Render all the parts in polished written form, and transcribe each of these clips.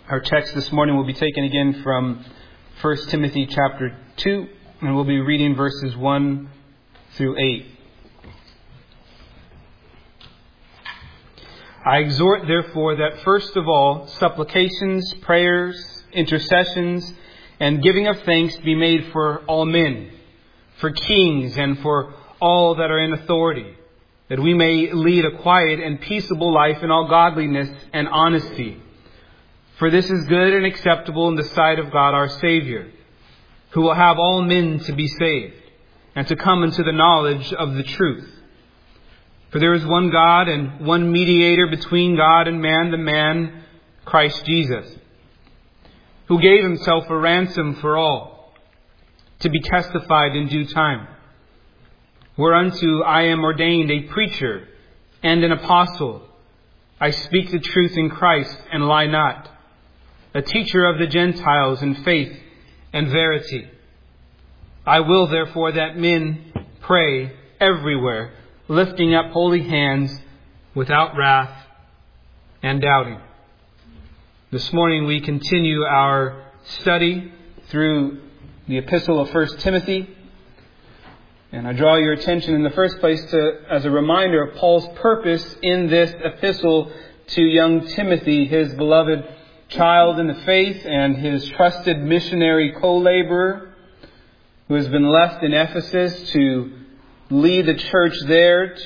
Our text this morning will be taken again from 1 Timothy chapter 2, and we'll be reading verses 1 through 8. I exhort, therefore, that first of all, supplications, prayers, intercessions, and giving of thanks be made for all men, for kings, and for all that are in authority, that we may lead a quiet and peaceable life in all godliness and honesty. For this is good and acceptable in the sight of God our Savior, who will have all men to be saved, and to come into the knowledge of the truth. For there is one God and one mediator between God and man, the man Christ Jesus, who gave himself a ransom for all, to be testified in due time. Whereunto I am ordained a preacher and an apostle. I speak the truth in Christ and lie not, a teacher of the Gentiles in faith and verity. I will therefore that men pray everywhere, lifting up holy hands without wrath and doubting. This morning we continue our study through the epistle of 1 Timothy. And I draw your attention in the first place as a reminder of Paul's purpose in this epistle to young Timothy, his beloved child in the faith and his trusted missionary co-laborer who has been left in Ephesus to lead the church there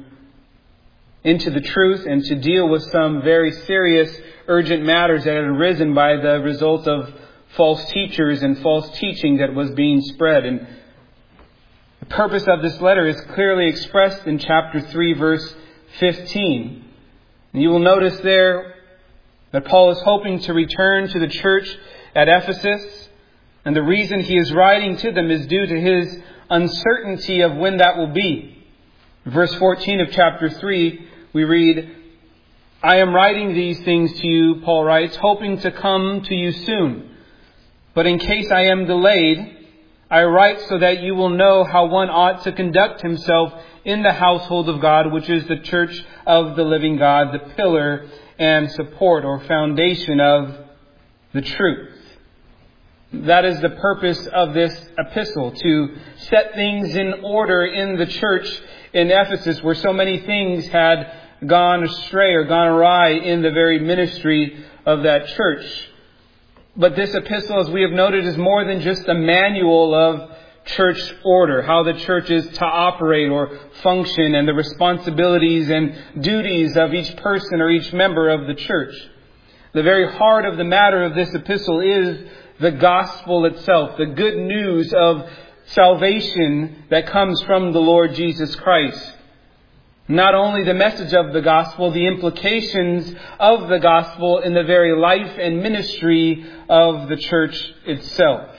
into the truth and to deal with some very serious, urgent matters that had arisen by the result of false teachers and false teaching that was being spread. And the purpose of this letter is clearly expressed in chapter 3, verse 15. And you will notice there that Paul is hoping to return to the church at Ephesus. And the reason he is writing to them is due to his uncertainty of when that will be. In verse 14 of chapter 3, we read, I am writing these things to you, Paul writes, hoping to come to you soon. But in case I am delayed, I write so that you will know how one ought to conduct himself in the household of God, which is the church of the living God, the pillar and support or foundation of the truth. That is the purpose of this epistle, to set things in order in the church in Ephesus, where so many things had gone astray or gone awry in the very ministry of that church. But this epistle, as we have noted, is more than just a manual of church order, how the church is to operate or function, and the responsibilities and duties of each person or each member of the church. The very heart of the matter of this epistle is the gospel itself, the good news of salvation that comes from the Lord Jesus Christ. Not only the message of the gospel, the implications of the gospel in the very life and ministry of the church itself.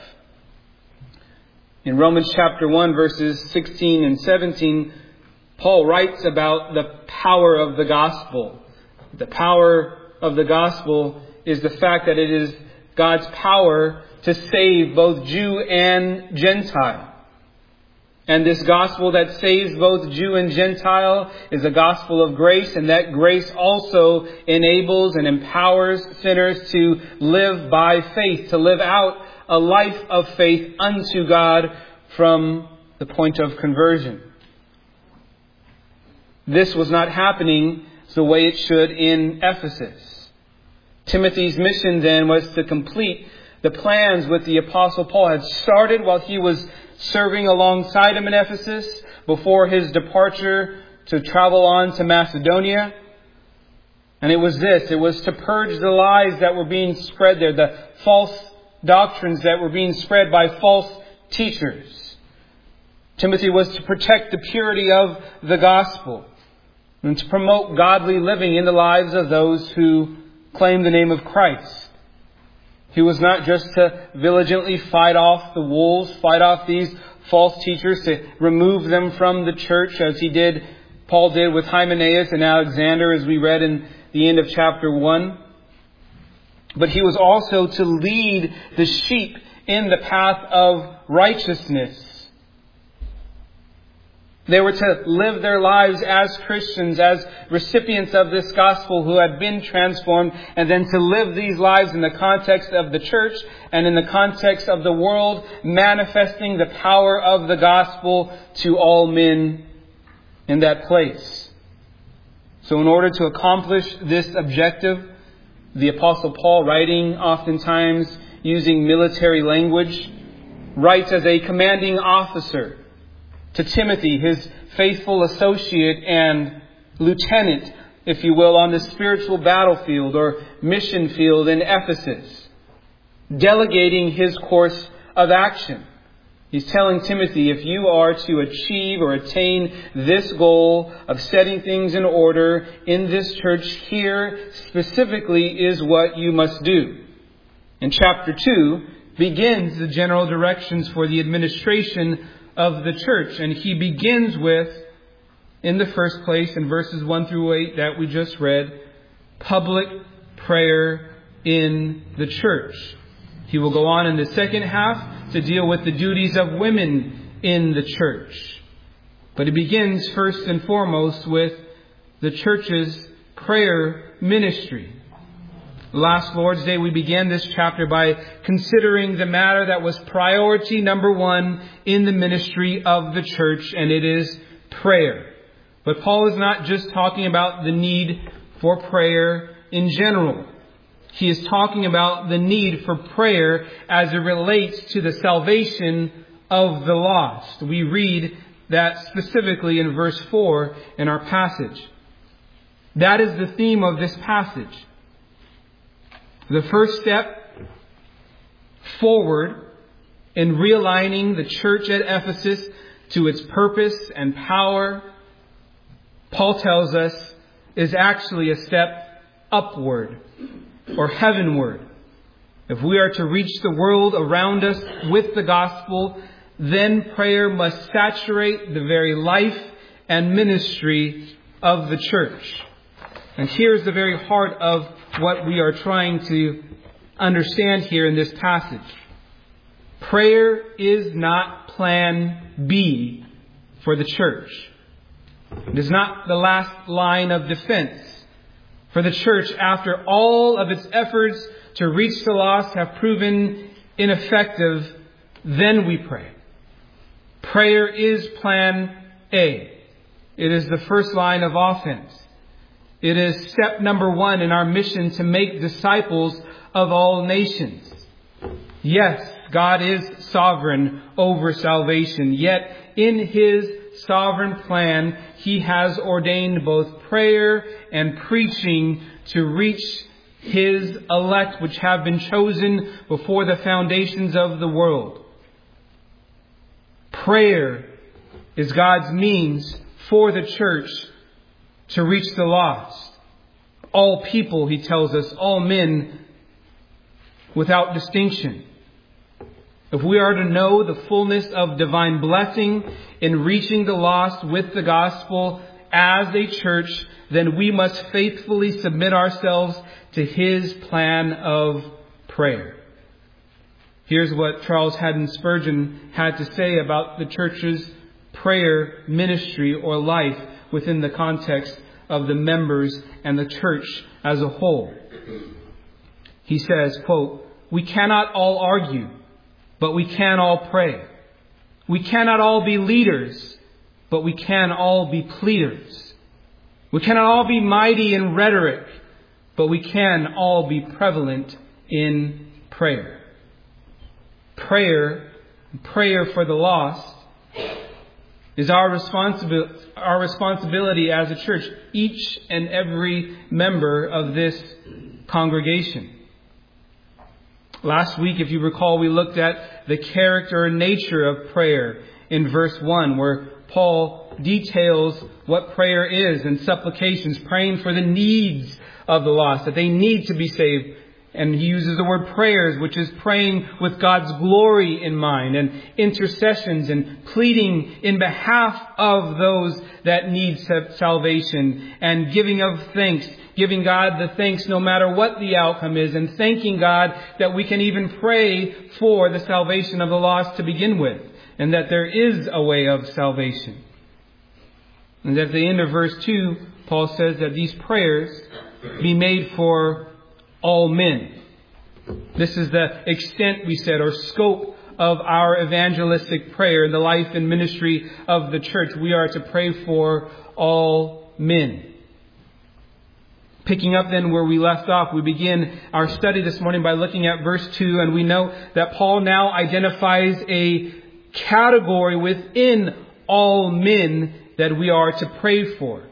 In Romans chapter 1, verses 16 and 17, Paul writes about the power of the gospel. The power of the gospel is the fact that it is God's power to save both Jew and Gentile. And this gospel that saves both Jew and Gentile is a gospel of grace, and that grace also enables and empowers sinners to live by faith, to live out a life of faith unto God from the point of conversion. This was not happening the way it should in Ephesus. Timothy's mission then was to complete the plans which the Apostle Paul had started while he was serving alongside him in Ephesus before his departure to travel on to Macedonia. And it was to purge the lies that were being spread there, the false doctrines that were being spread by false teachers. Timothy was to protect the purity of the gospel and to promote godly living in the lives of those who claim the name of Christ. He was not just to diligently fight off the wolves, fight off these false teachers, to remove them from the church as Paul did with Hymenaeus and Alexander, as we read in the end of chapter 1. But he was also to lead the sheep in the path of righteousness. They were to live their lives as Christians, as recipients of this gospel who had been transformed, and then to live these lives in the context of the church and in the context of the world, manifesting the power of the gospel to all men in that place. So in order to accomplish this objective, the Apostle Paul, writing oftentimes using military language, writes as a commanding officer to Timothy, his faithful associate and lieutenant, if you will, on the spiritual battlefield or mission field in Ephesus, delegating his course of action. He's telling Timothy, if you are to achieve or attain this goal of setting things in order in this church, here specifically is what you must do. In chapter 2 begins the general directions for the administration of the church. And he begins with, in the first place, in verses 1 through 8 that we just read, public prayer in the church. He will go on in the second half to deal with the duties of women in the church. But he begins first and foremost with the church's prayer ministry. Last Lord's Day, we began this chapter by considering the matter that was priority number 1 in the ministry of the church, and it is prayer. But Paul is not just talking about the need for prayer in general. He is talking about the need for prayer as it relates to the salvation of the lost. We read that specifically in verse 4 in our passage. That is the theme of this passage. The first step forward in realigning the church at Ephesus to its purpose and power, Paul tells us, is actually a step upward or heavenward. If we are to reach the world around us with the gospel, then prayer must saturate the very life and ministry of the church. And here's the very heart of what we are trying to understand here in this passage. Prayer is not plan B for the church. It is not the last line of defense for the church after all of its efforts to reach the lost have proven ineffective. Then we pray. Prayer is plan A. It is the first line of offense. It is step number 1 in our mission to make disciples of all nations. Yes, God is sovereign over salvation. Yet in His sovereign plan, He has ordained both prayer and preaching to reach His elect, which have been chosen before the foundations of the world. Prayer is God's means for the church to reach the lost. All people, he tells us, all men without distinction. If we are to know the fullness of divine blessing in reaching the lost with the gospel as a church, then we must faithfully submit ourselves to His plan of prayer. Here's what Charles Haddon Spurgeon had to say about the church's prayer ministry or life within the context of the members and the church as a whole. He says, quote, "We cannot all argue, but we can all pray. We cannot all be leaders, but we can all be pleaders. We cannot all be mighty in rhetoric, but we can all be prevalent in prayer." Prayer for the lost, is our responsibility as a church, each and every member of this congregation. Last week, if you recall, we looked at the character and nature of prayer in verse 1, where Paul details what prayer is and supplications, praying for the needs of the lost, that they need to be saved. And he uses the word prayers, which is praying with God's glory in mind, and intercessions and pleading in behalf of those that need salvation, and giving of thanks, giving God the thanks no matter what the outcome is, and thanking God that we can even pray for the salvation of the lost to begin with, and that there is a way of salvation. And at the end of verse 2, Paul says that these prayers be made for all men. This is the extent, we said, or scope of our evangelistic prayer, the life and ministry of the church. We are to pray for all men. Picking up then where we left off, we begin our study this morning by looking at verse 2, and we note that Paul now identifies a category within all men that we are to pray for.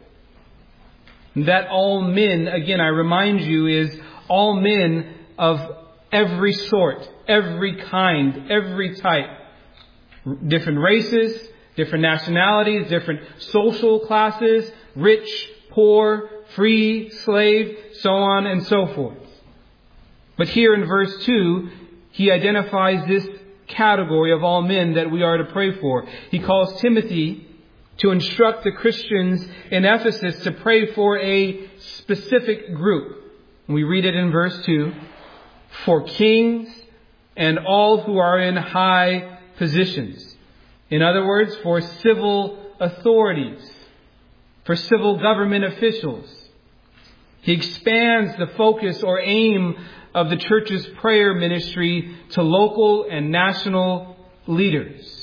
That all men, again, I remind you, is all men of every sort, every kind, every type. Different races, different nationalities, different social classes, rich, poor, free, slave, so on and so forth. But here in verse 2, he identifies this category of all men that we are to pray for. He calls Timothy to instruct the Christians in Ephesus to pray for a specific group. We read it in verse 2. For kings and all who are in high positions. In other words, for civil authorities, for civil government officials. He expands the focus or aim of the church's prayer ministry to local and national leaders.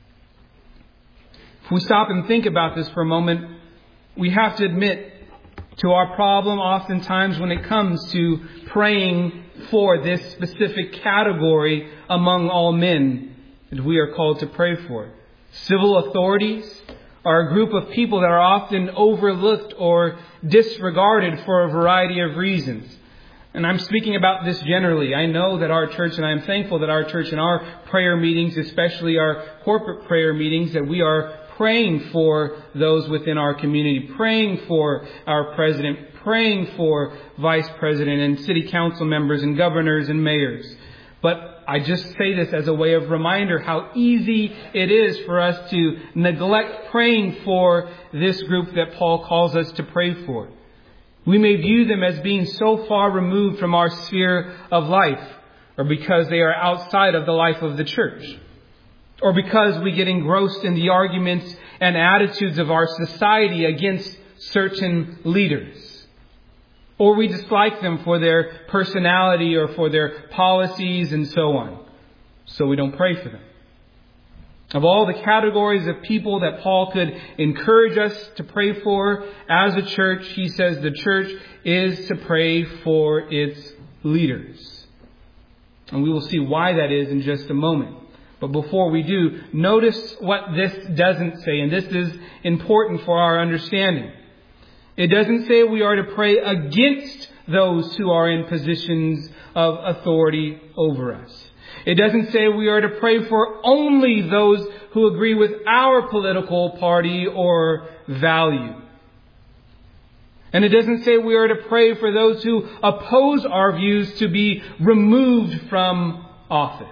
If we stop and think about this for a moment, we have to admit to our problem oftentimes when it comes to praying for this specific category among all men that we are called to pray for. Civil authorities are a group of people that are often overlooked or disregarded for a variety of reasons. And I'm speaking about this generally. I know that our church, and I'm thankful that our church in our prayer meetings, especially our corporate prayer meetings, that we are praying for those within our community, praying for our president, praying for vice president and city council members and governors and mayors. But I just say this as a way of reminder how easy it is for us to neglect praying for this group that Paul calls us to pray for. We may view them as being so far removed from our sphere of life, or because they are outside of the life of the church, or because we get engrossed in the arguments and attitudes of our society against certain leaders. Or we dislike them for their personality or for their policies and so on. So we don't pray for them. Of all the categories of people that Paul could encourage us to pray for as a church, he says the church is to pray for its leaders. And we will see why that is in just a moment. But before we do, notice what this doesn't say. And this is important for our understanding. It doesn't say we are to pray against those who are in positions of authority over us. It doesn't say we are to pray for only those who agree with our political party or value. And it doesn't say we are to pray for those who oppose our views to be removed from office.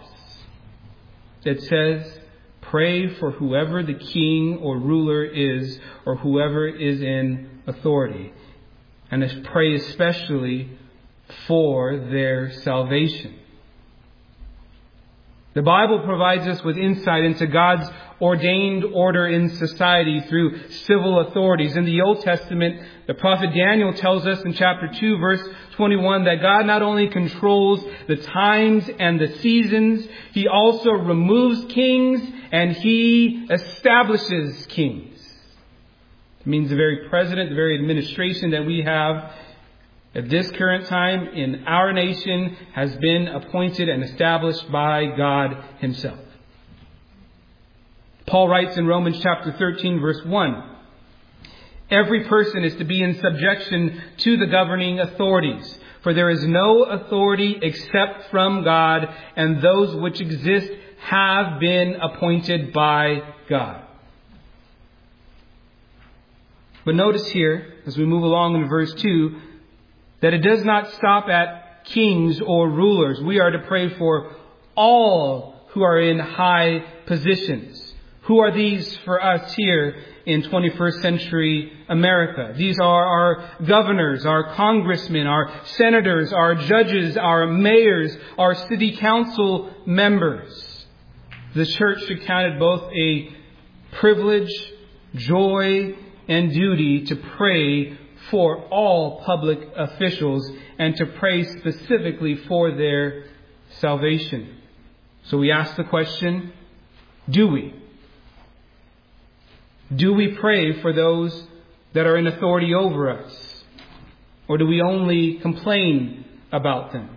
It says, pray for whoever the king or ruler is, or whoever is in authority. And pray especially for their salvation. The Bible provides us with insight into God's ordained order in society through civil authorities. In the Old Testament, the prophet Daniel tells us in chapter 2, verse 21, that God not only controls the times and the seasons, He also removes kings and He establishes kings. It means the very president, the very administration that we have at this current time in our nation has been appointed and established by God Himself. Paul writes in Romans chapter 13, verse 1, every person is to be in subjection to the governing authorities, for there is no authority except from God, and those which exist have been appointed by God. But notice here, as we move along in verse 2, that it does not stop at kings or rulers. We are to pray for all who are in high positions. Who are these for us here in 21st century America? These are our governors, our congressmen, our senators, our judges, our mayors, our city council members. The church should count it both a privilege, joy, and duty to pray for all public officials and to pray specifically for their salvation. So we ask the question, do we? Do we pray for those that are in authority over us? Or do we only complain about them?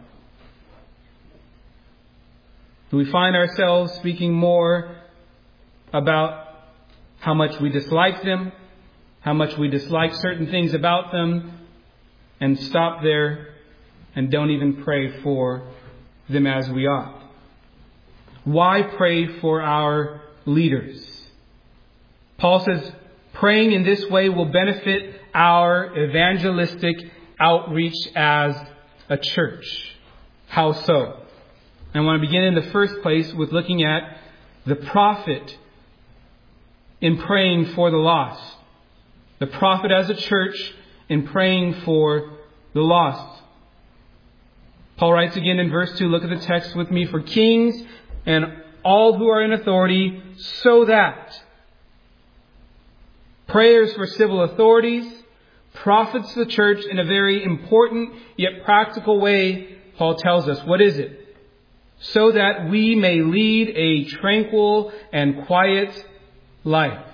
Do we find ourselves speaking more about how much we dislike them, how much we dislike certain things about them, and stop there and don't even pray for them as we ought? Why pray for our leaders? Paul says praying in this way will benefit our evangelistic outreach as a church. How so? I want to begin in the first place with looking at the profit in praying for the lost. The profit as a church in praying for the lost. Paul writes again in verse 2, look at the text with me, for kings and all who are in authority, so that prayers for civil authorities profits the church in a very important yet practical way. Paul tells us, what is it? So that we may lead a tranquil and quiet life.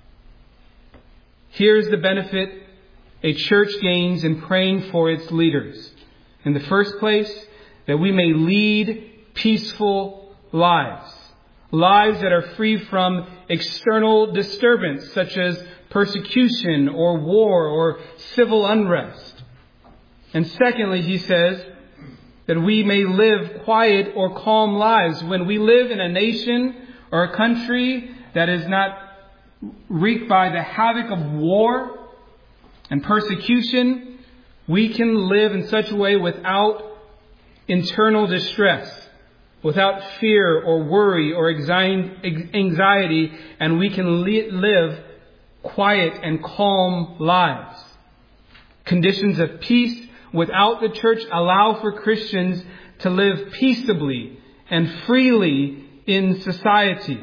Here's the benefit a church gains in praying for its leaders. In the first place, that we may lead peaceful lives. Lives that are free from external disturbance, such as persecution or war or civil unrest. And secondly, he says that we may live quiet or calm lives. When we live in a nation or a country that is not wreaked by the havoc of war and persecution, we can live in such a way without internal distress, without fear or worry or anxiety, and we can live quiet and calm lives. Conditions of peace without the church allow for Christians to live peaceably and freely in society.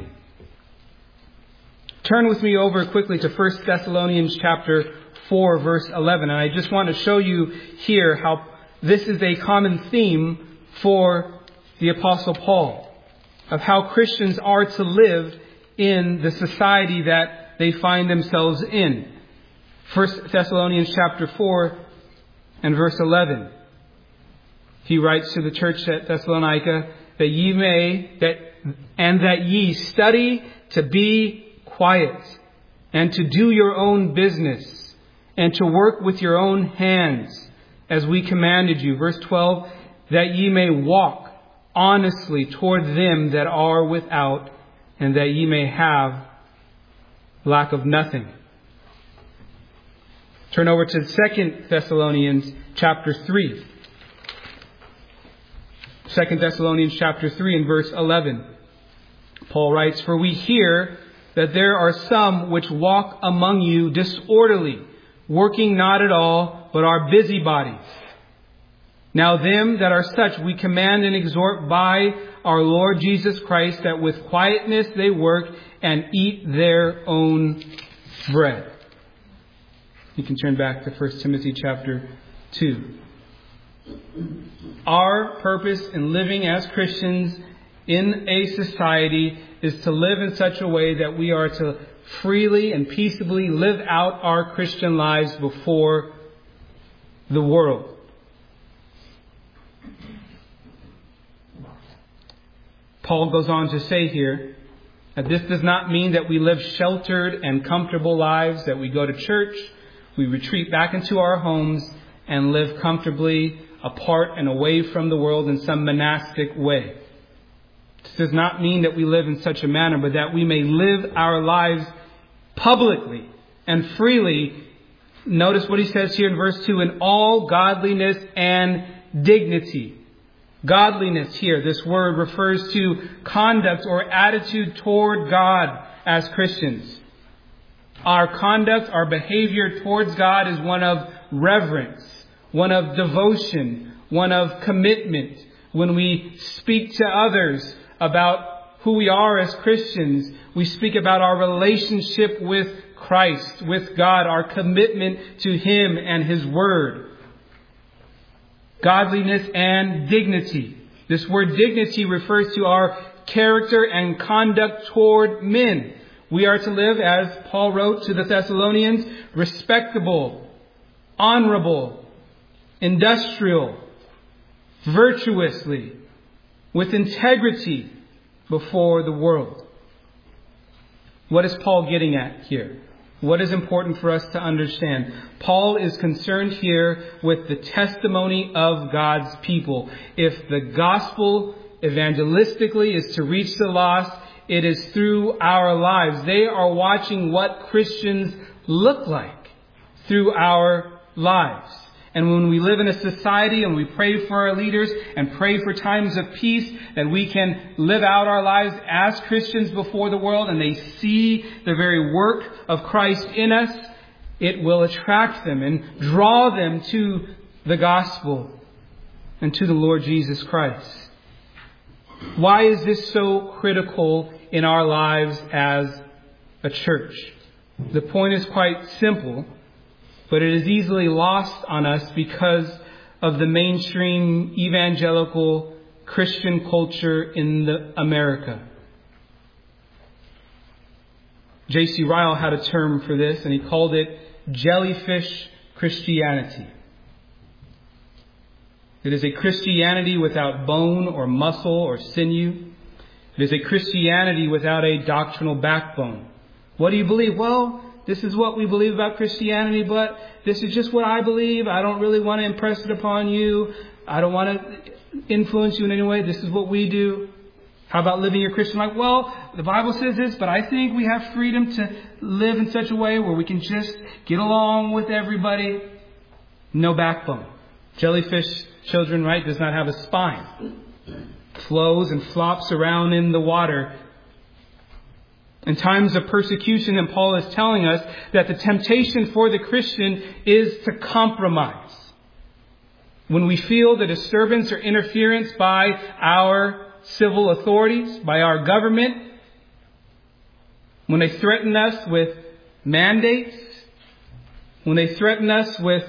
Turn with me over quickly to 1 Thessalonians chapter 4, verse 11. And I just want to show you here how this is a common theme for the Apostle Paul, of how Christians are to live in the society that they find themselves in. 1 Thessalonians chapter 4 and verse 11. He writes to the church at Thessalonica that ye study to be quiet and to do your own business and to work with your own hands as we commanded you. Verse 12, that ye may walk honestly toward them that are without, and that ye may have lack of nothing. Turn over to 2 Thessalonians chapter 3. 2 Thessalonians chapter 3 and verse 11. Paul writes, for we hear that there are some which walk among you disorderly, working not at all, but are busybodies. Now them that are such we command and exhort by our Lord Jesus Christ, that with quietness they work and eat their own bread. You can turn back to 1 Timothy chapter 2. Our purpose in living as Christians in a society is to live in such a way that we are to freely and peaceably live out our Christian lives before the world. Paul goes on to say here that this does not mean that we live sheltered and comfortable lives, that we go to church, we retreat back into our homes and live comfortably apart and away from the world in some monastic way. This does not mean that we live in such a manner, but that we may live our lives publicly and freely. Notice what he says here in verse 2, in all godliness and dignity. Godliness here, this word refers to conduct or attitude toward God as Christians. Our conduct, our behavior towards God is one of reverence, one of devotion, one of commitment. When we speak to others about who we are as Christians, we speak about our relationship with Christ, with God, our commitment to Him and His Word. Godliness and dignity. This word dignity refers to our character and conduct toward men. We are to live, as Paul wrote to the Thessalonians, respectable, honorable, industrial, virtuously, with integrity before the world. What is Paul getting at here? What is important for us to understand? Paul is concerned here with the testimony of God's people. If the gospel evangelistically is to reach the lost, it is through our lives. They are watching what Christians look like through our lives. And when we live in a society and we pray for our leaders and pray for times of peace, that we can live out our lives as Christians before the world, and they see the very work of Christ in us, it will attract them and draw them to the gospel and to the Lord Jesus Christ. Why is this so critical in our lives as a church? The point is quite simple, but it is easily lost on us because of the mainstream evangelical Christian culture in America. J.C. Ryle had a term for this, and he called it jellyfish Christianity. It is a Christianity without bone or muscle or sinew. It is a Christianity without a doctrinal backbone. What do you believe? Well, this is what we believe about Christianity, but this is just what I believe. I don't really want to impress it upon you. I don't want to influence you in any way. This is what we do. How about living your Christian life? Well, the Bible says this, but I think we have freedom to live in such a way where we can just get along with everybody. No backbone. Jellyfish children, right, does not have a spine. Flows and flops around in the water. In times of persecution, and Paul is telling us that the temptation for the Christian is to compromise. When we feel the disturbance or interference by our civil authorities, by our government, when they threaten us with mandates, when they threaten us with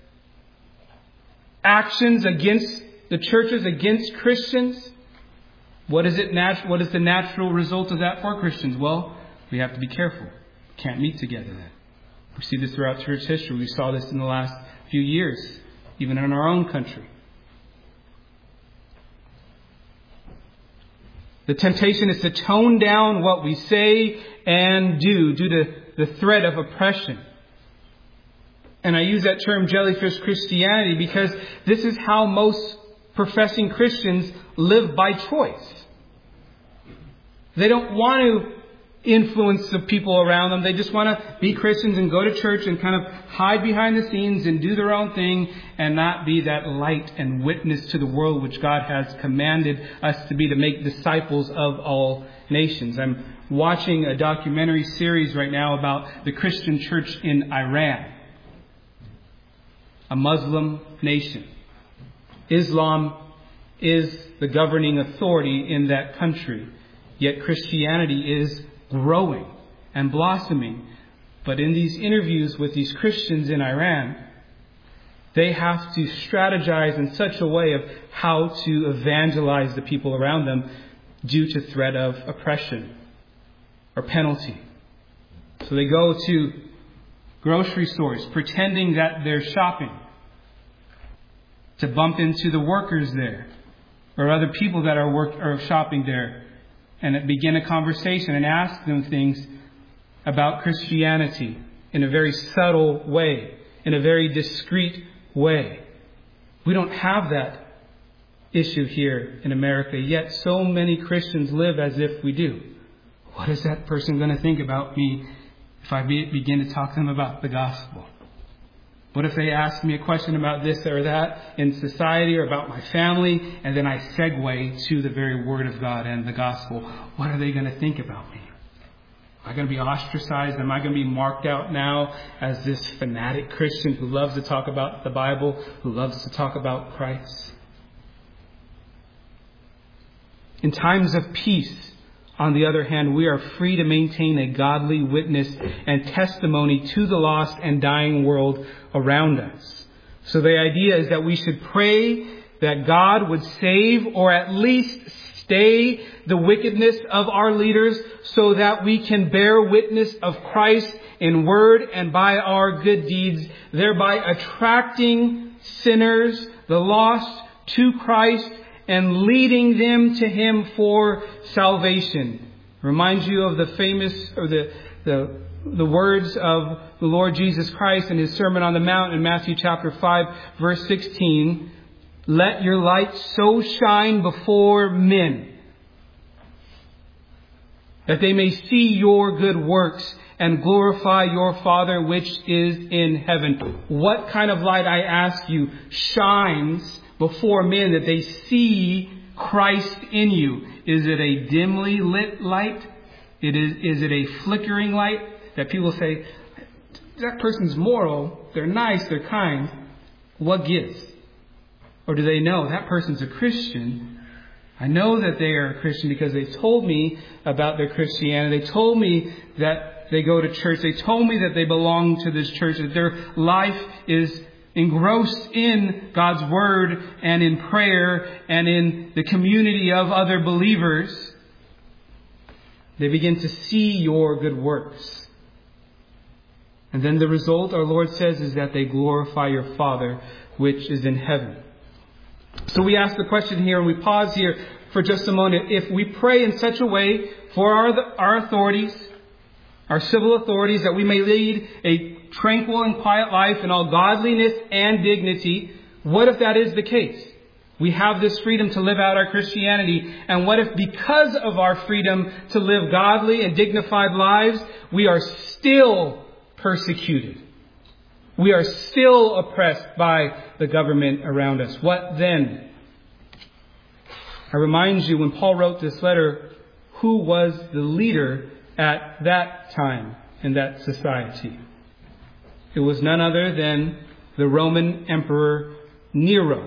actions against the churches, against Christians, what is the natural result of that for Christians? Well, we have to be careful. We can't meet together then. We see this throughout church history. We saw this in the last few years, even in our own country. The temptation is to tone down what we say and do due to the threat of oppression. And I use that term jellyfish Christianity because this is how most professing Christians live by choice. They don't want to influence the people around them. They just want to be Christians and go to church and kind of hide behind the scenes and do their own thing and not be that light and witness to the world which God has commanded us to be, to make disciples of all nations. I'm watching a documentary series right now about the Christian church in Iran, a Muslim nation. Islam is the governing authority in that country. Yet Christianity is growing and blossoming. But in these interviews with these Christians in Iran, they have to strategize in such a way of how to evangelize the people around them due to threat of oppression or penalty. So they go to grocery stores pretending that they're shopping, to bump into the workers there or other people that are shopping there, and begin a conversation and ask them things about Christianity in a very subtle way, in a very discreet way. We don't have that issue here in America, yet so many Christians live as if we do. What is that person going to think about me if I begin to talk to them about the gospel? What if they ask me a question about this or that in society or about my family, and then I segue to the very Word of God and the gospel? What are they going to think about me? Am I going to be ostracized? Am I going to be marked out now as this fanatic Christian who loves to talk about the Bible, who loves to talk about Christ? In times of peace, on the other hand, we are free to maintain a godly witness and testimony to the lost and dying world around us. So the idea is that we should pray that God would save or at least stay the wickedness of our leaders so that we can bear witness of Christ in word and by our good deeds, thereby attracting sinners, the lost, to Christ and leading them to Him for salvation. Reminds you of the famous, or the words of the Lord Jesus Christ in His Sermon on the Mount in Matthew chapter 5, verse 16. Let your light so shine before men that they may see your good works and glorify your Father which is in heaven. What kind of light, I ask you, shines before men that they see Christ in you? Is it a dimly lit light? Is it a flickering light that people say, that person's moral, they're nice, they're kind. What gives? Or do they know that person's a Christian? I know that they are a Christian because they told me about their Christianity. They told me that they go to church. They told me that they belong to this church, that their life is engrossed in God's Word and in prayer and in the community of other believers. They begin to see your good works. And then the result, our Lord says, is that they glorify your Father which is in heaven. So we ask the question here, and we pause here for just a moment. If we pray in such a way for our authorities, our civil authorities, that we may lead a tranquil and quiet life in all godliness and dignity, what if that is the case? We have this freedom to live out our Christianity. And what if because of our freedom to live godly and dignified lives, we are still persecuted? We are still oppressed by the government around us. What then? I remind you, when Paul wrote this letter, who was the leader at that time in that society? It was none other than the Roman Emperor Nero.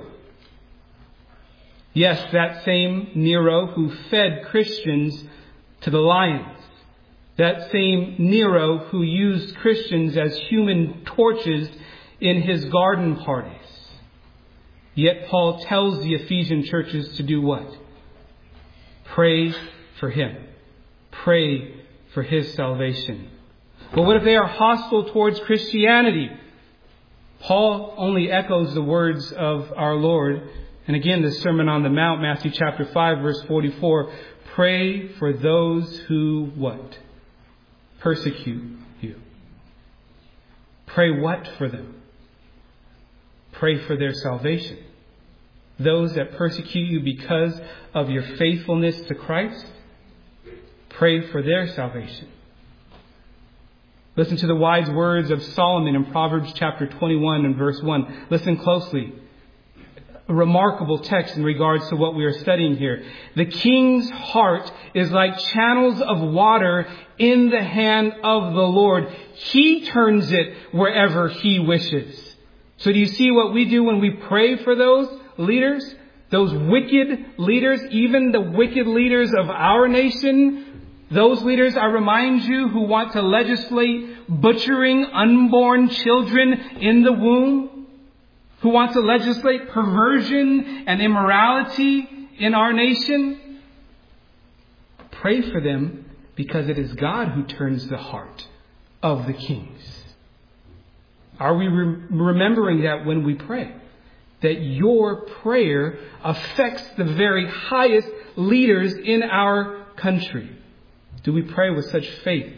Yes, that same Nero who fed Christians to the lions. That same Nero who used Christians as human torches in his garden parties. Yet Paul tells the Ephesian churches to do what? Pray for him. Pray for his salvation. But what if they are hostile towards Christianity? Paul only echoes the words of our Lord. And again, the Sermon on the Mount, Matthew chapter 5, verse 44. Pray for those who what? Persecute you. Pray what for them? Pray for their salvation. Those that persecute you because of your faithfulness to Christ, pray for their salvation. Listen to the wise words of Solomon in Proverbs chapter 21 and verse 1. Listen closely. A remarkable text in regards to what we are studying here. The king's heart is like channels of water in the hand of the Lord. He turns it wherever he wishes. So do you see what we do when we pray for those leaders? Those wicked leaders, even the wicked leaders of our nation. Those leaders, I remind you, who want to legislate butchering unborn children in the womb. Who want to legislate perversion and immorality in our nation. Pray for them because it is God who turns the heart of the kings. Are we remembering that when we pray? That your prayer affects the very highest leaders in our country. Do we pray with such faith?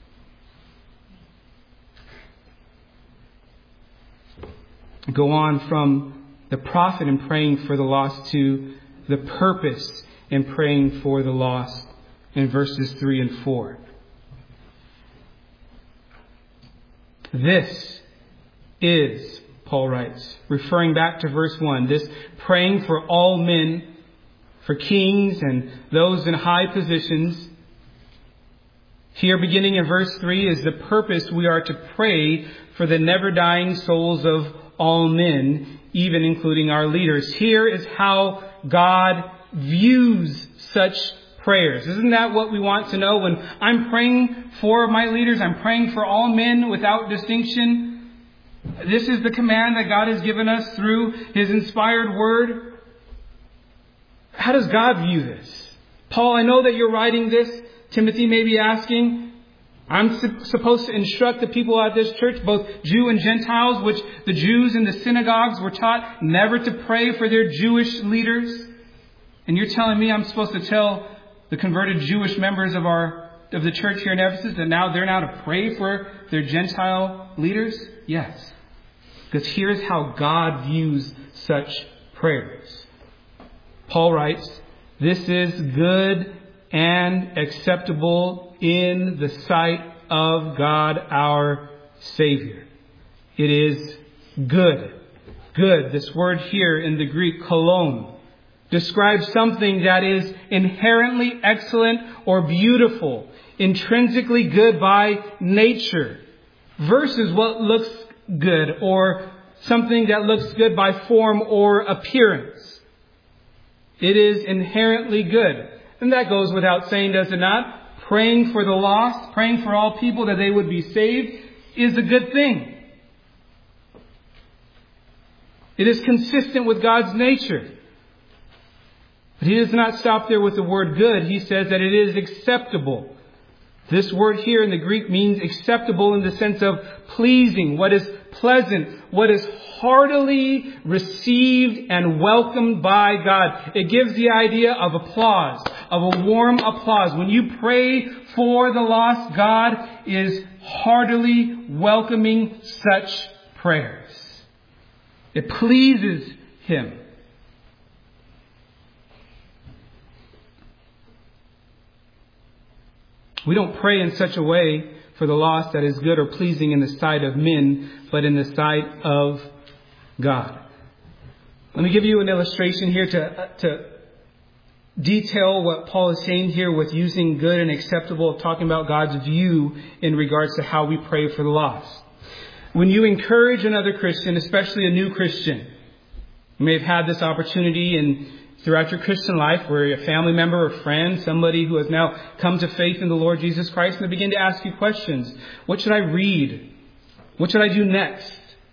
Go on from the prophet in praying for the lost to the purpose in praying for the lost in verses 3 and 4. This is, Paul writes, referring back to verse 1, this praying for all men, for kings and those in high positions. Here, beginning in verse 3, is the purpose we are to pray for the never-dying souls of all men, even including our leaders. Here is how God views such prayers. Isn't that what we want to know? When I'm praying for my leaders, I'm praying for all men without distinction. This is the command that God has given us through His inspired word. How does God view this? Paul, I know that you're writing this. Timothy may be asking. I'm supposed to instruct the people at this church, both Jew and Gentiles, which the Jews in the synagogues were taught never to pray for their Jewish leaders. And you're telling me I'm supposed to tell the converted Jewish members of the church here in Ephesus that now they're to pray for their Gentile leaders? Yes. Because here's how God views such prayers. Paul writes, "This is good and acceptable in the sight of God our Savior." It is good. Good. This word here in the Greek, kolon, describes something that is inherently excellent or beautiful, intrinsically good by nature, versus what looks good or something that looks good by form or appearance. It is inherently good. And that goes without saying, does it not? Praying for the lost, praying for all people that they would be saved, is a good thing. It is consistent with God's nature. But He does not stop there with the word good. He says that it is acceptable. This word here in the Greek means acceptable in the sense of pleasing, what is pleasant, what is heartily received and welcomed by God. It gives the idea of applause, of a warm applause. When you pray for the lost, God is heartily welcoming such prayers. It pleases Him. We don't pray in such a way for the lost that is good or pleasing in the sight of men, but in the sight of God. Let me give you an illustration here to detail what Paul is saying here with using good and acceptable, talking about God's view in regards to how we pray for the lost. When you encourage another Christian, especially a new Christian, you may have had this opportunity throughout your Christian life where a family member or friend, somebody who has now come to faith in the Lord Jesus Christ, and they begin to ask you questions. What should I read? What should I do next?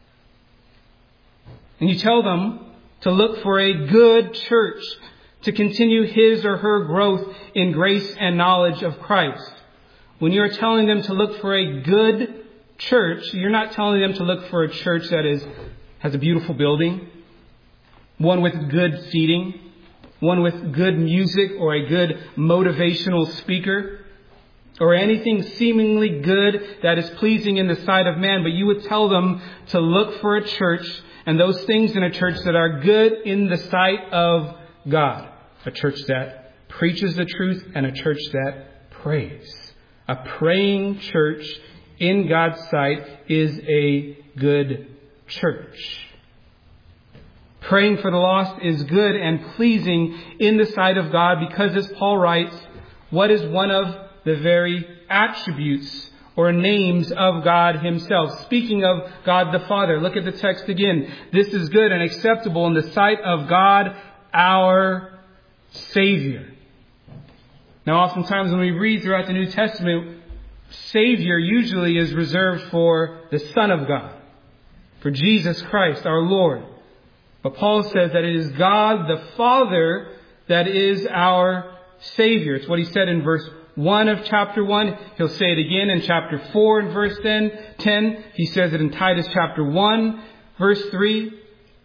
And you tell them to look for a good church to continue his or her growth in grace and knowledge of Christ. When you're telling them to look for a good church, you're not telling them to look for a church that has a beautiful building, one with good seating, one with good music or a good motivational speaker, or anything seemingly good that is pleasing in the sight of man. But you would tell them to look for a church and those things in a church that are good in the sight of God. A church that preaches the truth and a church that prays. A praying church in God's sight is a good church. Praying for the lost is good and pleasing in the sight of God because, as Paul writes, what is one of the very attributes or names of God Himself? Speaking of God the Father, look at the text again. This is good and acceptable in the sight of God our Savior. Now, oftentimes when we read throughout the New Testament, Savior usually is reserved for the Son of God, for Jesus Christ, our Lord. But Paul says that it is God the Father that is our Savior. It's what he said in verse 1 of chapter 1. He'll say it again in chapter 4 and verse 10. He says it in Titus chapter 1, verse 3.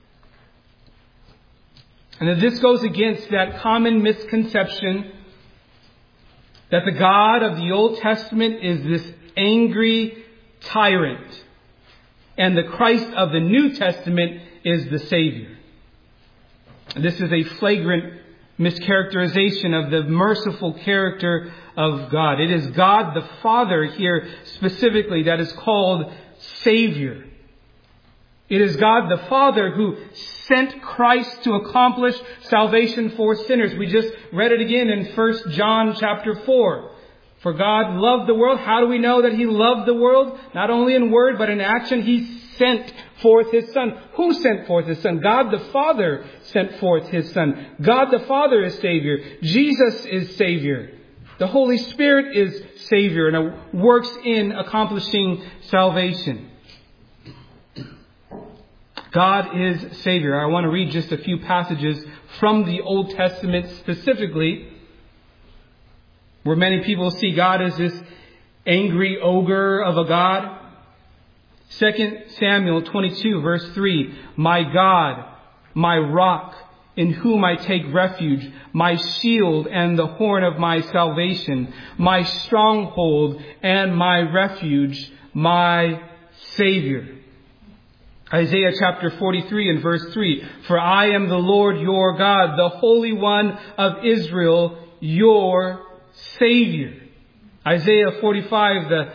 And that this goes against that common misconception that the God of the Old Testament is this angry tyrant, and the Christ of the New Testament is the Savior. This is a flagrant mischaracterization of the merciful character of God. It is God the Father here specifically that is called Savior. It is God the Father who sent Christ to accomplish salvation for sinners. We just read it again in 1 John chapter 4. For God loved the world. How do we know that He loved the world? Not only in word, but in action. He sent forth His Son. Who sent forth His Son? God the Father sent forth His Son. God the Father is Savior. Jesus is Savior. The Holy Spirit is Savior and works in accomplishing salvation. God is Savior. I want to read just a few passages from the Old Testament specifically, where many people see God as this angry ogre of a God. 2 Samuel 22 verse 3, my God, my rock, in whom I take refuge, my shield and the horn of my salvation, my stronghold and my refuge, my Savior. Isaiah chapter 43 and verse 3, for I am the Lord your God, the Holy One of Israel, your Savior. Isaiah 45, the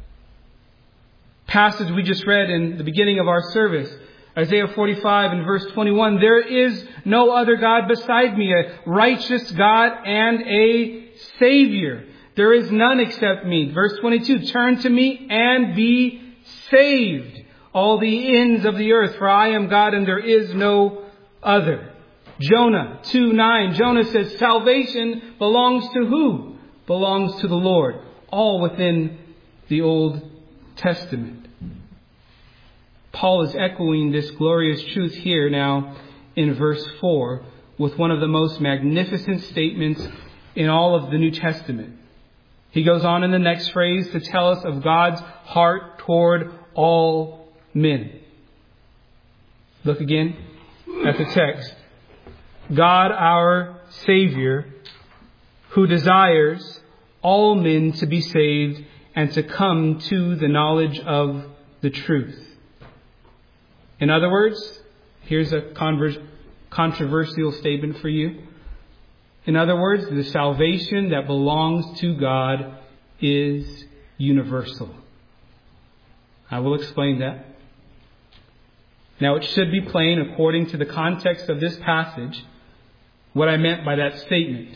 passage we just read in the beginning of our service. Isaiah 45 and verse 21, there is no other God beside me, a righteous God and a Savior. There is none except me. Verse 22, turn to me and be saved, all the ends of the earth, for I am God and there is no other. Jonah 2:9, Jonah says, salvation belongs to who? Belongs to the Lord. All within the Old Testament. Paul is echoing this glorious truth here now in verse 4 with one of the most magnificent statements in all of the New Testament. He goes on in the next phrase to tell us of God's heart toward all men. Look again at the text. God our Savior, who desires all men to be saved and to come to the knowledge of the truth. In other words, here's a controversial statement for you. In other words, the salvation that belongs to God is universal. I will explain that. Now, it should be plain, according to the context of this passage, what I meant by that statement.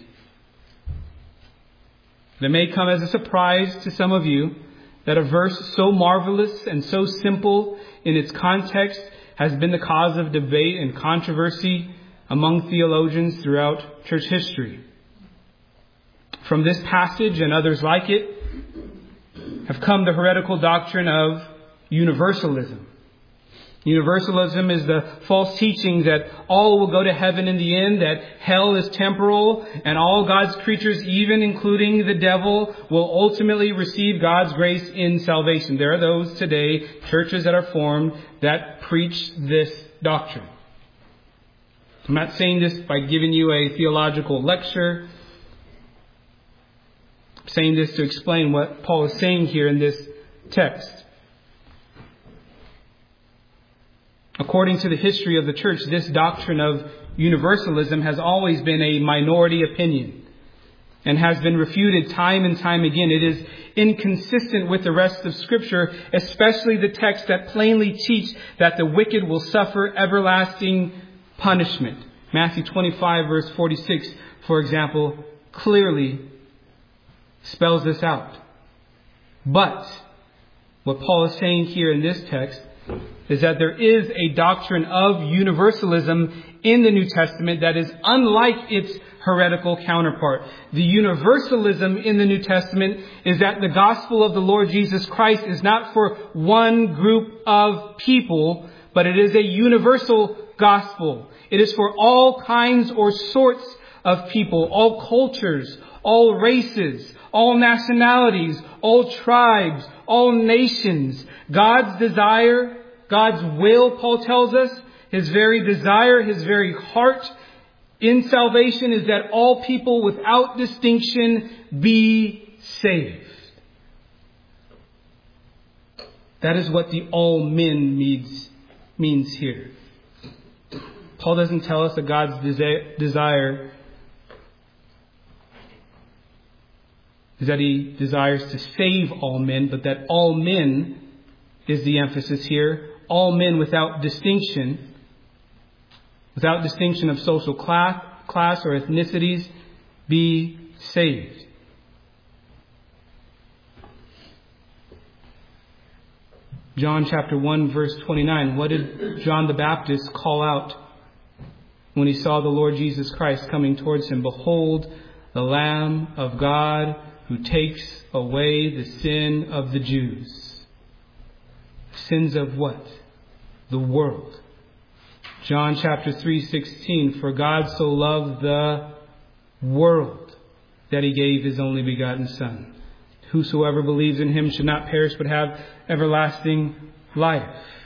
It may come as a surprise to some of you that a verse so marvelous and so simple in its context has been the cause of debate and controversy among theologians throughout church history. From this passage and others like it have come the heretical doctrine of universalism. Universalism is the false teaching that all will go to heaven in the end, that hell is temporal, and all God's creatures, even including the devil, will ultimately receive God's grace in salvation. There are those today, churches that are formed, that preach this doctrine. I'm not saying this by giving you a theological lecture. I'm saying this to explain what Paul is saying here in this text. According to the history of the church, this doctrine of universalism has always been a minority opinion and has been refuted time and time again. It is inconsistent with the rest of Scripture, especially the texts that plainly teach that the wicked will suffer everlasting punishment. Matthew 25 verse 46, for example, clearly spells this out. But what Paul is saying here in this text is that there is a doctrine of universalism in the New Testament that is unlike its heretical counterpart. The universalism in the New Testament is that the gospel of the Lord Jesus Christ is not for one group of people, but it is a universal gospel. It is for all kinds or sorts of people, all cultures, all races, all nationalities, all tribes, all nations. God's desire, God's will, Paul tells us, His very desire, His very heart in salvation is that all people without distinction be saved. That is what the all men means here. Paul doesn't tell us that God's desire is that He desires to save all men, but that all men is the emphasis here. All men without distinction of social class or ethnicities, be saved. John chapter 1, verse 29. What did John the Baptist call out when he saw the Lord Jesus Christ coming towards him? Behold, the Lamb of God who takes away the sin of the Jews. Sins of what? The world. John chapter 3:16. For God so loved the world that he gave his only begotten Son. Whosoever believes in him should not perish but have everlasting life.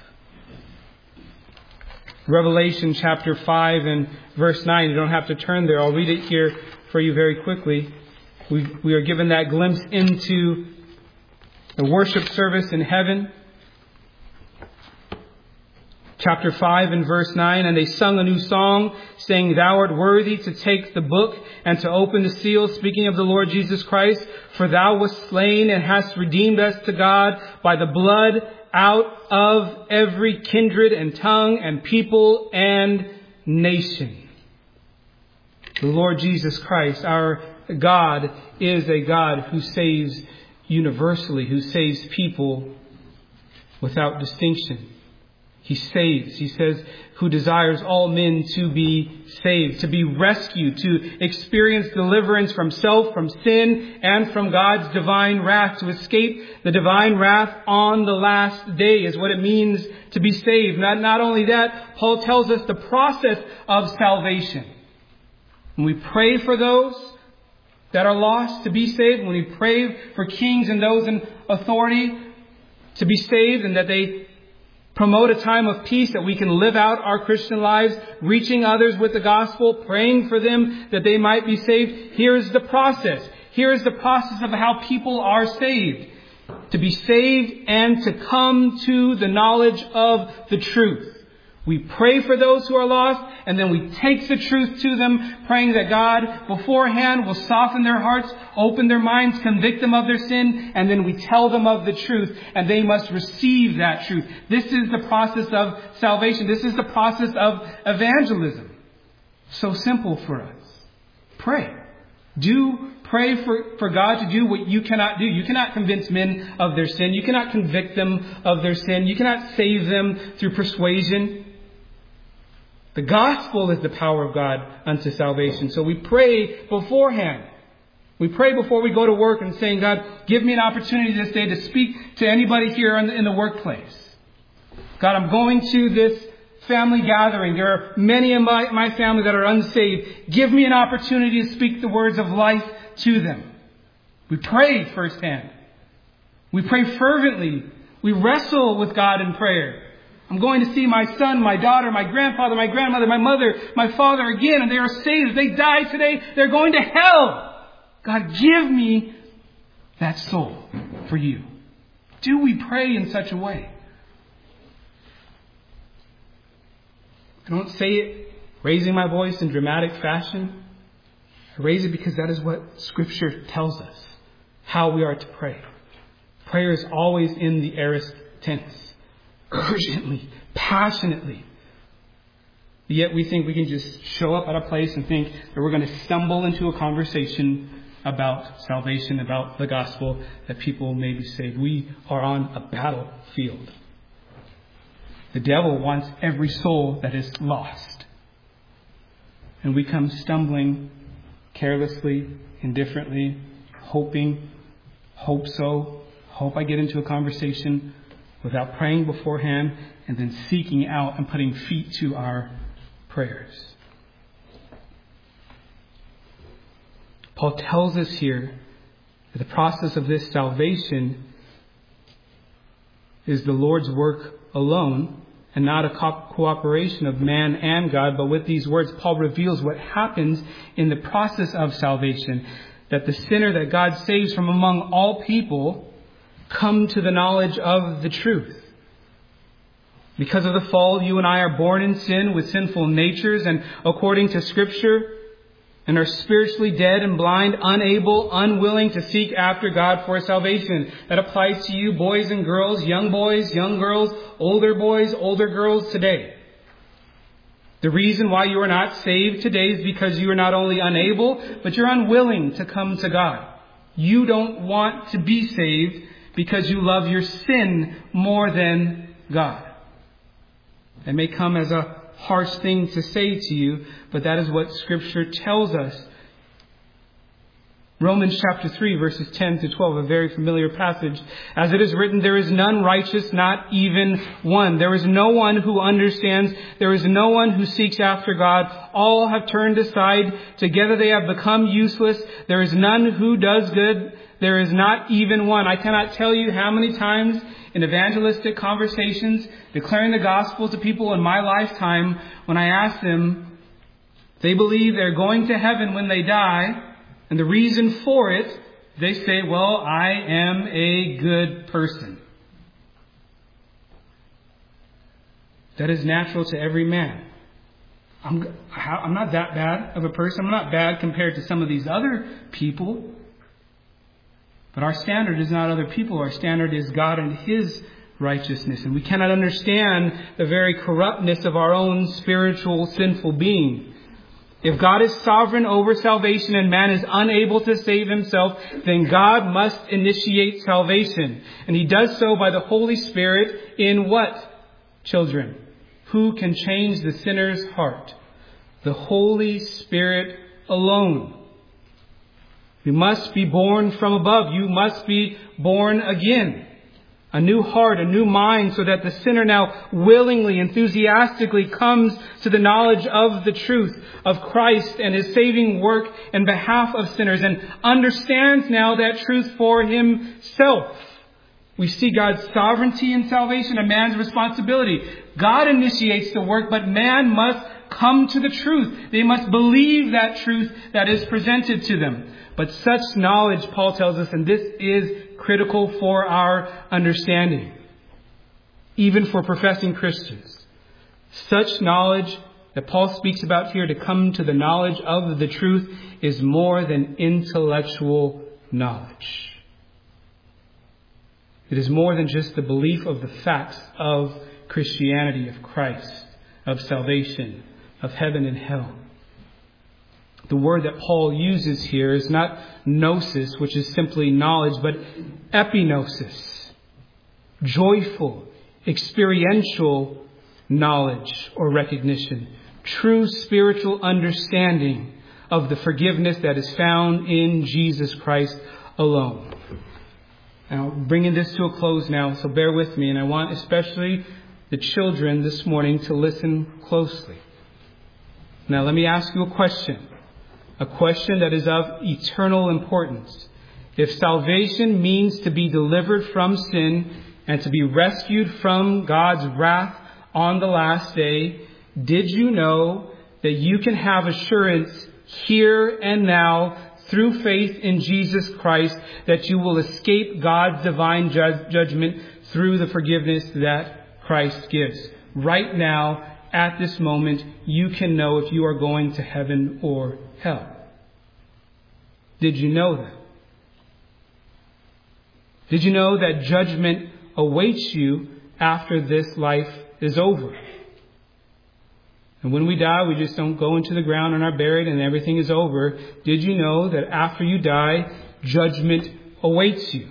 Revelation chapter 5 and verse 9. You don't have to turn there. I'll read it here for you very quickly. We are given that glimpse into the worship service in heaven. Chapter 5 and verse 9. And they sung a new song, saying, Thou art worthy to take the book and to open the seal, speaking of the Lord Jesus Christ. For thou wast slain and hast redeemed us to God by the blood out of every kindred and tongue and people and nation. The Lord Jesus Christ, our God, is a God who saves universally, who saves people without distinction. He saves. He says, who desires all men to be saved, to be rescued, to experience deliverance from self, from sin, and from God's divine wrath, to escape the divine wrath on the last day is what it means to be saved. Not only that, Paul tells us the process of salvation. When we pray for those that are lost to be saved, when we pray for kings and those in authority to be saved and that they promote a time of peace, that we can live out our Christian lives, reaching others with the gospel, praying for them that they might be saved. Here is the process. Here is the process of how people are saved. To be saved and to come to the knowledge of the truth. We pray for those who are lost, and then we take the truth to them, praying that God beforehand will soften their hearts, open their minds, convict them of their sin, and then we tell them of the truth, and they must receive that truth. This is the process of salvation. This is the process of evangelism. So simple for us. Pray. Pray for God to do what you cannot do. You cannot convince men of their sin. You cannot convict them of their sin. You cannot save them through persuasion. The gospel is the power of God unto salvation. So we pray beforehand. We pray before we go to work and saying, God, give me an opportunity this day to speak to anybody here in the workplace. God, I'm going to this family gathering. There are many in my family that are unsaved. Give me an opportunity to speak the words of life to them. We pray firsthand. We pray fervently. We wrestle with God in prayer. I'm going to see my son, my daughter, my grandfather, my grandmother, my mother, my father again, and they are saved. If they die today, they're going to hell. God, give me that soul for you. Do we pray in such a way? I don't say it raising my voice in dramatic fashion. I raise it because that is what Scripture tells us, how we are to pray. Prayer is always in the aorist tense. Urgently, passionately. Yet we think we can just show up at a place and think that we're going to stumble into a conversation about salvation, about the gospel, that people may be saved. We are on a battlefield. The devil wants every soul that is lost. And we come stumbling carelessly, indifferently, hope I get into a conversation without praying beforehand and then seeking out and putting feet to our prayers. Paul tells us here that the process of this salvation is the Lord's work alone and not a cooperation of man and God. But with these words, Paul reveals what happens in the process of salvation. That the sinner that God saves from among all people come to the knowledge of the truth. Because of the fall, you and I are born in sin with sinful natures and according to Scripture, and are spiritually dead and blind, unable, unwilling to seek after God for salvation. That applies to you, boys and girls, young girls, older boys, older girls today. The reason why you are not saved today is because you are not only unable, but you're unwilling to come to God. You don't want to be saved because you love your sin more than God. It may come as a harsh thing to say to you, but that is what Scripture tells us. Romans chapter 3, verses 10 to 12, a very familiar passage. As it is written, there is none righteous, not even one. There is no one who understands. There is no one who seeks after God. All have turned aside. Together they have become useless. There is none who does good. There is not even one. I cannot tell you how many times in evangelistic conversations, declaring the gospel to people in my lifetime, when I ask them, they believe they're going to heaven when they die. And the reason for it, they say, well, I am a good person. That is natural to every man. I'm not that bad of a person. I'm not bad compared to some of these other people. But our standard is not other people. Our standard is God and His righteousness. And we cannot understand the very corruptness of our own spiritual sinful being. If God is sovereign over salvation and man is unable to save himself, then God must initiate salvation. And He does so by the Holy Spirit in what? Children. Who can change the sinner's heart? The Holy Spirit alone. You must be born from above. You must be born again. A new heart, a new mind, so that the sinner now willingly, enthusiastically comes to the knowledge of the truth of Christ and His saving work in behalf of sinners, and understands now that truth for himself. We see God's sovereignty in salvation and man's responsibility. God initiates the work, but man must come to the truth. They must believe that truth that is presented to them. But such knowledge, Paul tells us, and this is critical for our understanding, even for professing Christians. Such knowledge that Paul speaks about here, to come to the knowledge of the truth, is more than intellectual knowledge. It is more than just the belief of the facts of Christianity, of Christ, of salvation, of heaven and hell. The word that Paul uses here is not gnosis, which is simply knowledge, but epignosis. Joyful, experiential knowledge or recognition. True spiritual understanding of the forgiveness that is found in Jesus Christ alone. Now, bringing this to a close now, so bear with me, and I want especially the children this morning to listen closely. Now, let me ask you a question. A question that is of eternal importance. If salvation means to be delivered from sin and to be rescued from God's wrath on the last day, did you know that you can have assurance here and now through faith in Jesus Christ that you will escape God's divine judgment through the forgiveness that Christ gives? Right now, at this moment, you can know if you are going to heaven or hell. Did you know that? Did you know that judgment awaits you after this life is over? And when we die, we just don't go into the ground and are buried and everything is over. Did you know that after you die, judgment awaits you?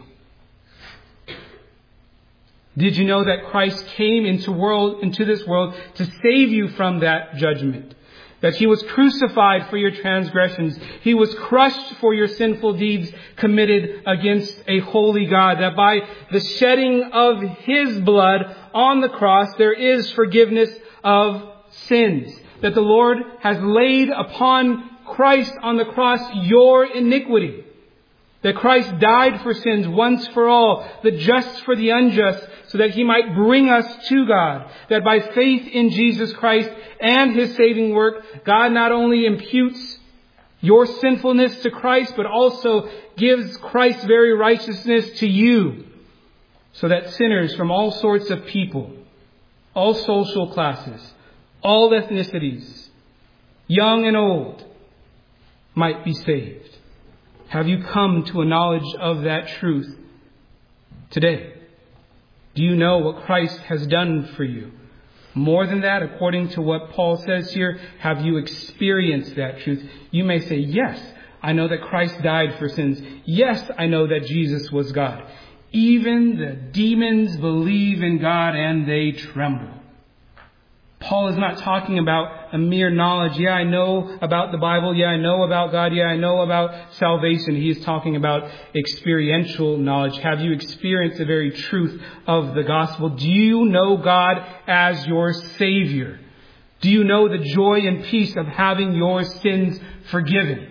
Did you know that Christ came into this world to save you from that judgment? That He was crucified for your transgressions. He was crushed for your sinful deeds committed against a holy God. That by the shedding of His blood on the cross, there is forgiveness of sins. That the Lord has laid upon Christ on the cross your iniquity. That Christ died for sins once for all, the just for the unjust, so that He might bring us to God. That by faith in Jesus Christ and His saving work, God not only imputes your sinfulness to Christ, but also gives Christ's very righteousness to you. So that sinners from all sorts of people, all social classes, all ethnicities, young and old, might be saved. Have you come to a knowledge of that truth today? Do you know what Christ has done for you? More than that, according to what Paul says here, have you experienced that truth? You may say, yes, I know that Christ died for sins. Yes, I know that Jesus was God. Even the demons believe in God and they tremble. Paul is not talking about a mere knowledge. Yeah, I know about the Bible. Yeah, I know about God. Yeah, I know about salvation. He is talking about experiential knowledge. Have you experienced the very truth of the gospel? Do you know God as your Savior? Do you know the joy and peace of having your sins forgiven?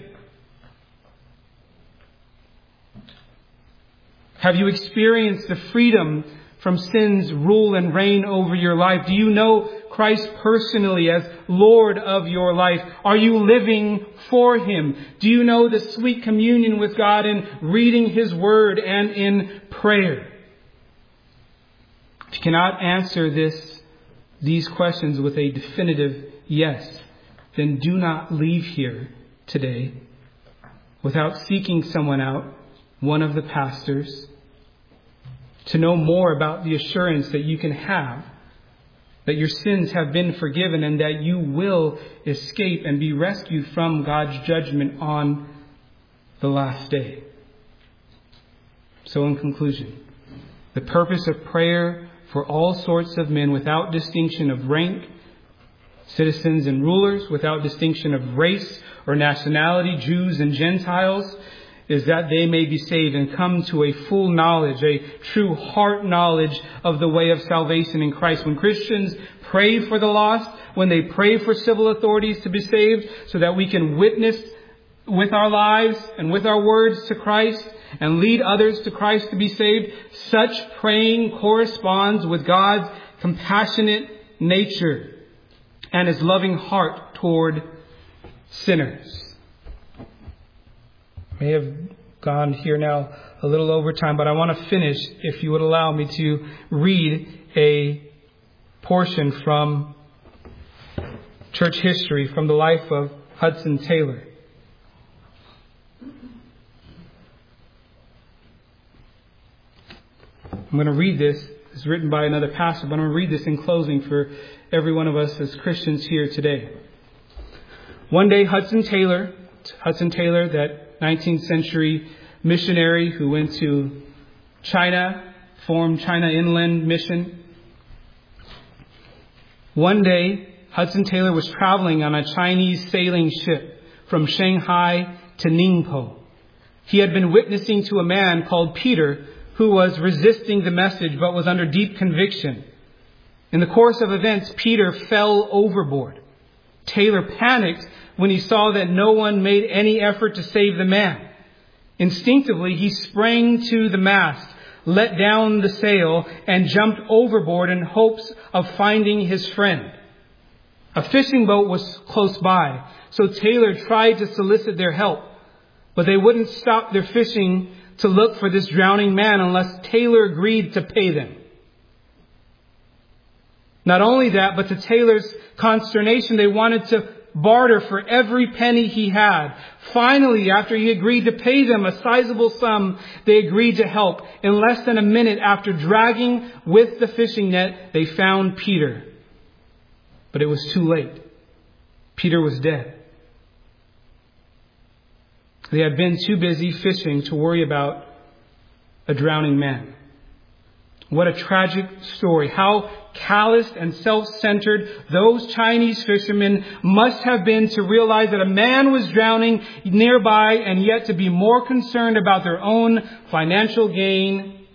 Have you experienced the freedom from sin's rule and reign over your life? Do you know Christ personally as Lord of your life? Are you living for Him? Do you know the sweet communion with God in reading His Word and in prayer? If you cannot answer these questions with a definitive yes, then do not leave here today without seeking someone out, one of the pastors, to know more about the assurance that you can have that your sins have been forgiven and that you will escape and be rescued from God's judgment on the last day. So in conclusion, the purpose of prayer for all sorts of men without distinction of rank, citizens and rulers, without distinction of race or nationality, Jews and Gentiles, is that they may be saved and come to a full knowledge, a true heart knowledge of the way of salvation in Christ. When Christians pray for the lost, when they pray for civil authorities to be saved, so that we can witness with our lives and with our words to Christ and lead others to Christ to be saved, such praying corresponds with God's compassionate nature and His loving heart toward sinners. May have gone here now a little over time, but I want to finish, if you would allow me to read a portion from church history, from the life of Hudson Taylor. I'm going to read this. It's written by another pastor, but I'm going to read this in closing for every one of us as Christians here today. One day, Hudson Taylor, that 19th century missionary who went to China, formed China Inland Mission. One day, Hudson Taylor was traveling on a Chinese sailing ship from Shanghai to Ningpo. He had been witnessing to a man called Peter who was resisting the message but was under deep conviction. In the course of events, Peter fell overboard. Taylor panicked when he saw that no one made any effort to save the man. Instinctively, he sprang to the mast, let down the sail, and jumped overboard in hopes of finding his friend. A fishing boat was close by, so Taylor tried to solicit their help, but they wouldn't stop their fishing to look for this drowning man unless Taylor agreed to pay them. Not only that, but to Taylor's consternation, they wanted to barter for every penny he had. Finally, after he agreed to pay them a sizable sum, they agreed to help. In less than a minute after dragging with the fishing net, they found Peter. But it was too late. Peter was dead. They had been too busy fishing to worry about a drowning man. What a tragic story. How calloused and self-centered those Chinese fishermen must have been to realize that a man was drowning nearby and yet to be more concerned about their own financial gain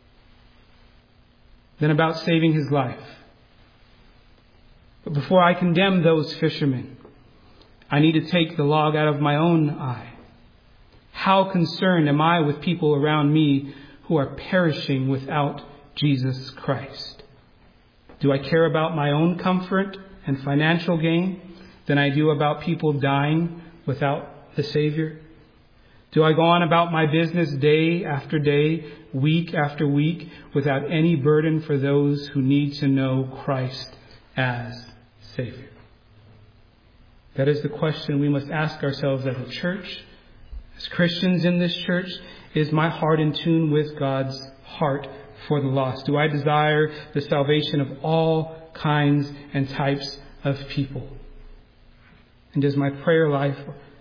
than about saving his life. But before I condemn those fishermen, I need to take the log out of my own eye. How concerned am I with people around me who are perishing without Jesus Christ? Do I care about my own comfort and financial gain than I do about people dying without the Savior? Do I go on about my business day after day, week after week, without any burden for those who need to know Christ as Savior? That is the question we must ask ourselves as a church, as Christians in this church. Is my heart in tune with God's heart for the lost? Do I desire the salvation of all kinds and types of people? And does my prayer life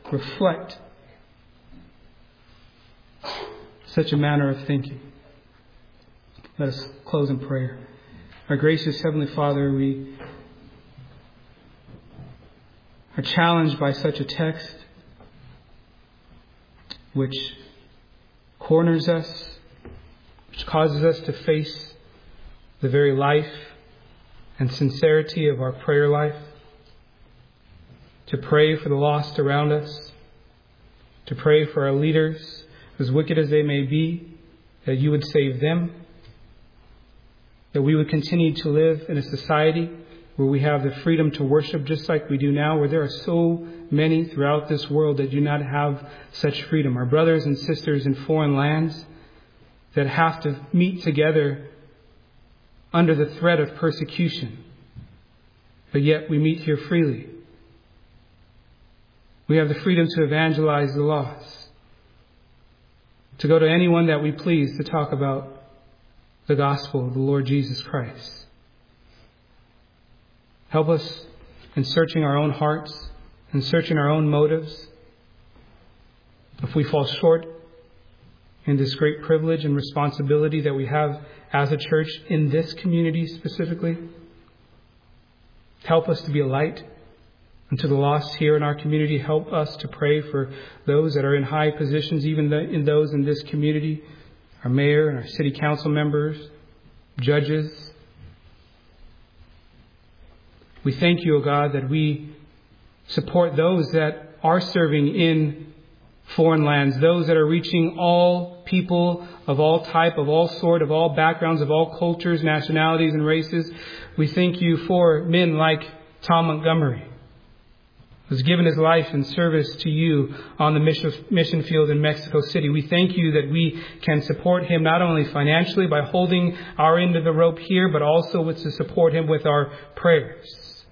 reflect such a manner of thinking? Let us close in prayer. Our gracious Heavenly Father, we are challenged by such a text which corners us, which causes us to face the very life and sincerity of our prayer life, to pray for the lost around us, to pray for our leaders, as wicked as they may be, that you would save them, that we would continue to live in a society where we have the freedom to worship just like we do now, where there are so many throughout this world that do not have such freedom. Our brothers and sisters in foreign lands that have to meet together under the threat of persecution, but yet we meet here freely. We have the freedom to evangelize the lost, to go to anyone that we please to talk about the gospel of the Lord Jesus Christ. Help us in searching our own hearts and searching our own motives. If we fall short in this great privilege and responsibility that we have as a church in this community specifically, help us to be a light unto the lost here in our community. Help us to pray for those that are in high positions, even in those in this community, our mayor and our city council members, judges. We thank you, O God, that we support those that are serving in foreign lands, those that are reaching all people of all type, of all sort, of all backgrounds, of all cultures, nationalities, and races. We thank you for men like Tom Montgomery, who's given his life in service to you on the mission field in Mexico City. We thank you that we can support him not only financially by holding our end of the rope here, but also to support him with our prayers.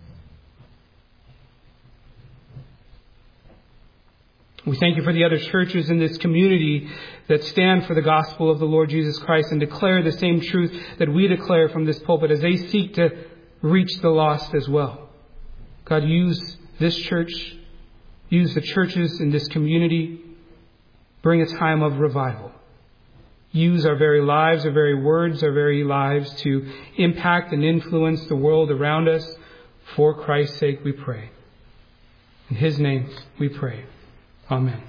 We thank you for the other churches in this community that stand for the gospel of the Lord Jesus Christ and declare the same truth that we declare from this pulpit as they seek to reach the lost as well. God, use this church, use the churches in this community, bring a time of revival. Use our very lives, our very words, our very lives to impact and influence the world around us. For Christ's sake we pray. In His name we pray. Amen.